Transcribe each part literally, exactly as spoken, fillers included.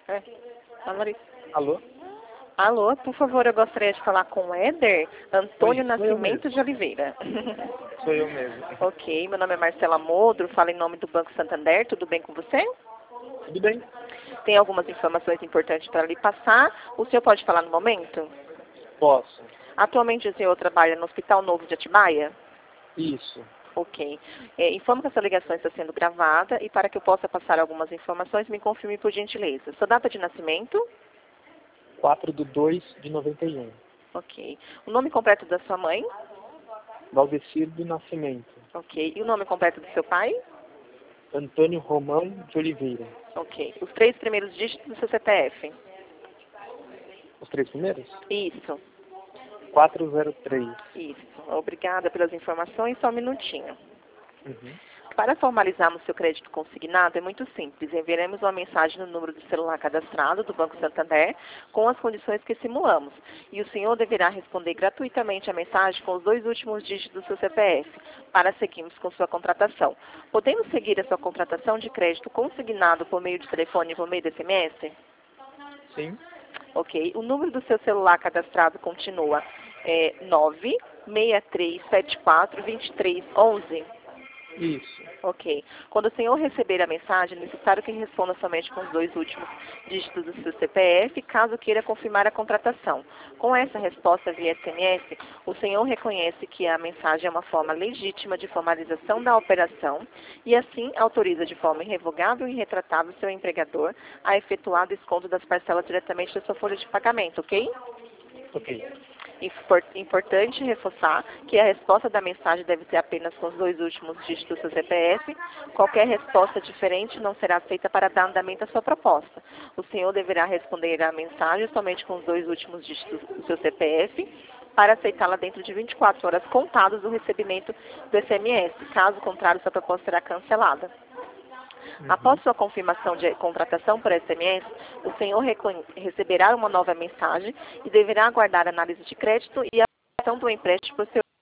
É. A Larissa. Alô? Alô, por favor, eu gostaria de falar com o Éder Antônio Oi, sou eu Nascimento mesmo. de Oliveira. Sou eu mesmo. Ok, meu nome é Marcela Modro, falo em nome do Banco Santander, tudo bem com você? Tudo bem? Tem algumas informações importantes para lhe passar. O senhor pode falar no momento? Posso. Atualmente o senhor trabalha no Hospital Novo de Atibaia? Isso. Ok. É, informo que essa ligação está sendo gravada e para que eu possa passar algumas informações, me confirme por gentileza. Sua data de nascimento? quatro de dois de noventa e um. Ok. O nome completo da sua mãe? Valdecir do Nascimento. Ok. E o nome completo do seu pai? Antônio Romão de Oliveira. Ok. Os três primeiros dígitos do seu C P F? Os três primeiros? Isso. quatro zero três. Isso. Obrigada pelas informações. Só um minutinho. Uhum. Para formalizarmos seu crédito consignado é muito simples. Enviaremos uma mensagem no número do celular cadastrado do Banco Santander com as condições que simulamos. E o senhor deverá responder gratuitamente a mensagem com os dois últimos dígitos do seu C P F para seguirmos com sua contratação. Podemos seguir a sua contratação de crédito consignado por meio de telefone e por meio de S M S? Sim. Ok. O número do seu celular cadastrado continua é, nove seis três sete quatro dois três um um. Isso. Ok. Quando o senhor receber a mensagem, é necessário que responda somente com os dois últimos dígitos do seu C P F, caso queira confirmar a contratação. Com essa resposta via S M S, o senhor reconhece que a mensagem é uma forma legítima de formalização da operação e, assim, autoriza de forma irrevogável e irretratável seu empregador a efetuar desconto das parcelas diretamente da sua folha de pagamento, ok? Ok. Importante reforçar que a resposta da mensagem deve ser apenas com os dois últimos dígitos do seu C P F. Qualquer resposta diferente não será aceita para dar andamento à sua proposta. O senhor deverá responder à mensagem somente com os dois últimos dígitos do seu C P F para aceitá-la dentro de vinte e quatro horas contadas do recebimento do S M S. Caso contrário, sua proposta será cancelada. Uhum. Após sua confirmação de contratação por S M S, o senhor receberá uma nova mensagem e deverá aguardar a análise de crédito e a aplicação do empréstimo por seu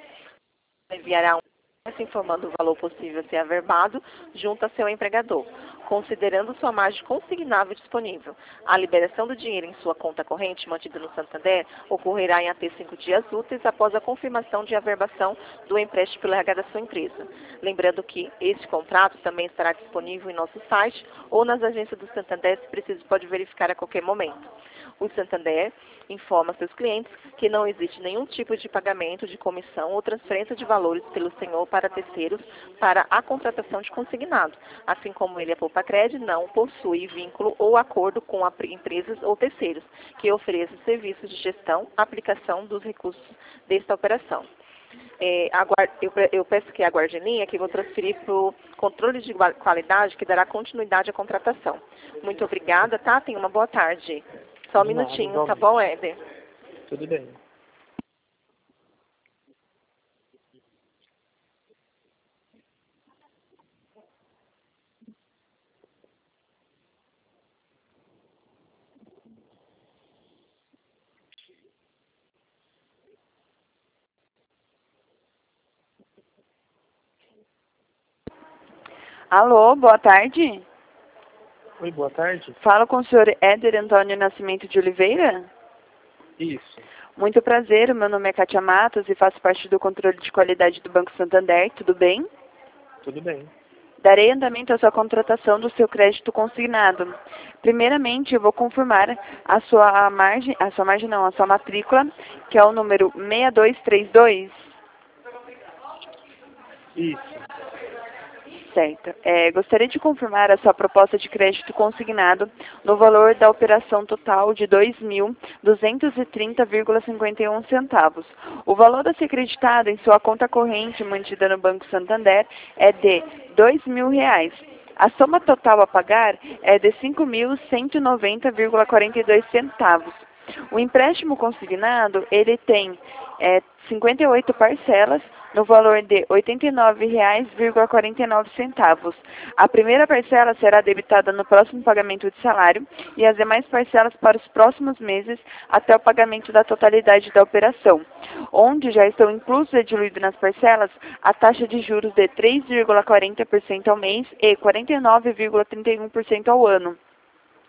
enviará um S M S informando o valor possível a ser averbado junto a seu empregador, considerando sua margem consignável disponível. A liberação do dinheiro em sua conta corrente mantida no Santander ocorrerá em até cinco dias úteis após a confirmação de averbação do empréstimo pelo R H da sua empresa. Lembrando que este contrato também estará disponível em nosso site ou nas agências do Santander, se preciso pode verificar a qualquer momento. O Santander informa seus clientes que não existe nenhum tipo de pagamento de comissão ou transferência de valores pelo senhor para terceiros para a contratação de consignado. Assim como ele, a Poupa-Cred, não possui vínculo ou acordo com a, empresas ou terceiros que ofereçam serviços de gestão, aplicação dos recursos desta operação. É, aguarde, eu, eu peço que aguarde em linha, que vou transferir para o controle de qualidade, que dará continuidade à contratação. Muito obrigada, tá? Tenha uma boa tarde. Só um De nada, minutinho, tá igualmente. bom, Éder? Tudo bem. Alô, boa tarde. Oi, boa tarde. Falo com o senhor Éder Antônio Nascimento de Oliveira? Isso. Muito prazer, o meu nome é Kátia Matos e faço parte do controle de qualidade do Banco Santander, tudo bem? Tudo bem. Darei andamento à sua contratação do seu crédito consignado. Primeiramente, eu vou confirmar a sua margem, a sua margem não, a sua matrícula, que é o número seis dois três dois. Isso. Certo. É, gostaria de confirmar a sua proposta de crédito consignado no valor da operação total de dois mil duzentos e trinta vírgula cinquenta e um centavos. O valor a ser creditado em sua conta corrente mantida no Banco Santander é de dois mil reais. A soma total a pagar é de cinco mil cento e noventa vírgula quarenta e dois centavos. O empréstimo consignado, ele tem é, cinquenta e oito parcelas no valor de oitenta e nove reais e quarenta e nove centavos. A primeira parcela será debitada no próximo pagamento de salário e as demais parcelas para os próximos meses até o pagamento da totalidade da operação, onde já estão inclusos e diluídos nas parcelas a taxa de juros de três vírgula quarenta por cento ao mês e quarenta e nove vírgula trinta e um por cento ao ano.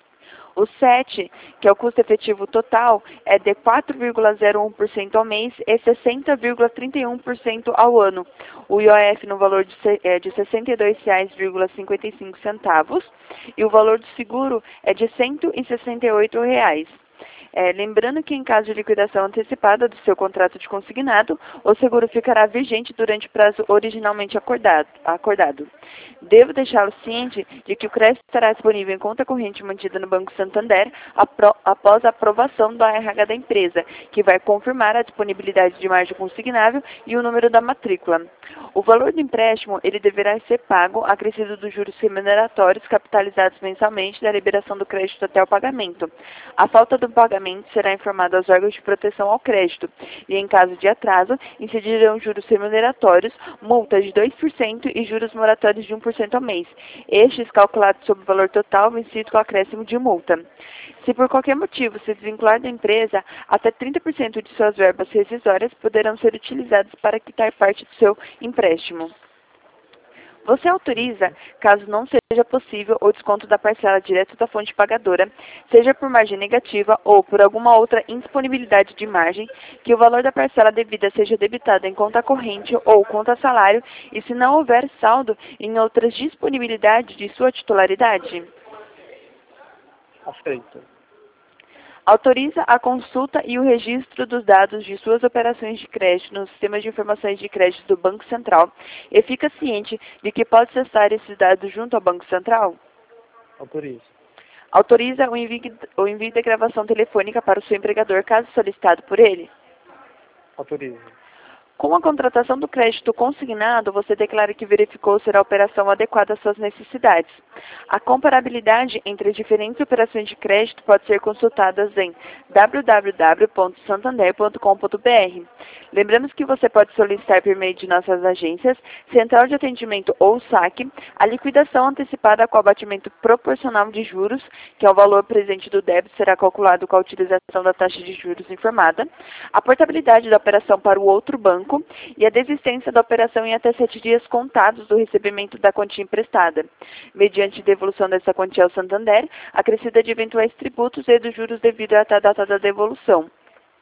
O sete, que é o custo efetivo total, é de quatro vírgula zero um por cento ao mês e sessenta vírgula trinta e um por cento ao ano. O I O F no valor de, é, de sessenta e dois reais e cinquenta e cinco centavos e o valor do seguro é de cento e sessenta e oito reais. É, lembrando que em caso de liquidação antecipada do seu contrato de consignado, o seguro ficará vigente durante o prazo originalmente acordado. acordado. Devo deixá-lo ciente de que o crédito estará disponível em conta corrente mantida no Banco Santander apro após a aprovação do A R H da empresa, que vai confirmar a disponibilidade de margem consignável e o número da matrícula. O valor do empréstimo ele deverá ser pago acrescido dos juros remuneratórios capitalizados mensalmente da liberação do crédito até o pagamento. A falta do pagamento será informado aos órgãos de proteção ao crédito e, em caso de atraso, incidirão juros remuneratórios, multas de dois por cento e juros moratórios de um por cento ao mês, estes calculados sobre o valor total vencido com acréscimo de multa. Se por qualquer motivo se desvincular da empresa, até trinta por cento de suas verbas rescisórias poderão ser utilizadas para quitar parte do seu empréstimo. Você autoriza, caso não seja possível, o desconto da parcela direto da fonte pagadora, seja por margem negativa ou por alguma outra indisponibilidade de margem, que o valor da parcela devida seja debitado em conta corrente ou conta salário e se não houver saldo em outras disponibilidades de sua titularidade? Aceito. Autoriza a consulta e o registro dos dados de suas operações de crédito no sistema de informações de crédito do Banco Central e fica ciente de que pode acessar esses dados junto ao Banco Central? Autorizo. Autoriza o envio, o envio da gravação telefônica para o seu empregador, caso solicitado por ele? Autorizo. Com a contratação do crédito consignado, você declara que verificou ser a operação adequada às suas necessidades. A comparabilidade entre as diferentes operações de crédito pode ser consultada em w w w ponto santander ponto com ponto b r. Lembramos que você pode solicitar por meio de nossas agências, central de atendimento ou saque, a liquidação antecipada com abatimento proporcional de juros, que é o valor presente do débito será calculado com a utilização da taxa de juros informada, a portabilidade da operação para o outro banco, e a desistência da operação em até sete dias contados do recebimento da quantia emprestada, mediante devolução dessa quantia ao Santander, acrescida de eventuais tributos e dos juros devido até a data da devolução.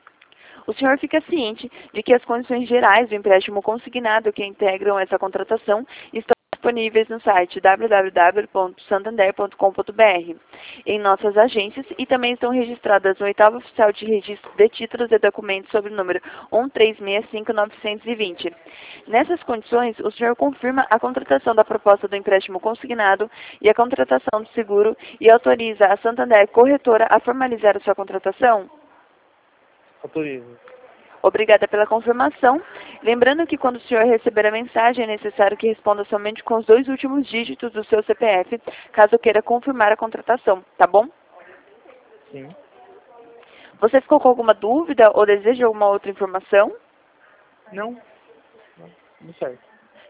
O senhor fica ciente de que as condições gerais do empréstimo consignado que integram essa contratação estão disponíveis no site w w w ponto santander ponto com ponto b r, em nossas agências e também estão registradas no oitavo oficial de registro de títulos e documentos sob o número um três seis cinco nove dois zero. Nessas condições, o senhor confirma a contratação da proposta do empréstimo consignado e a contratação do seguro e autoriza a Santander Corretora a formalizar a sua contratação? Autorizo. Obrigada pela confirmação. Lembrando que quando o senhor receber a mensagem, é necessário que responda somente com os dois últimos dígitos do seu C P F, caso queira confirmar a contratação, tá bom? Sim. Você ficou com alguma dúvida ou deseja alguma outra informação? Não. Não. Tudo certo.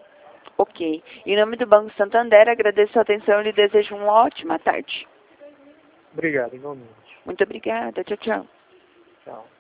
Ok. Em nome do Banco Santander, agradeço a atenção e lhe desejo uma ótima tarde. Obrigado, igualmente. Muito obrigada. Tchau, tchau. Tchau.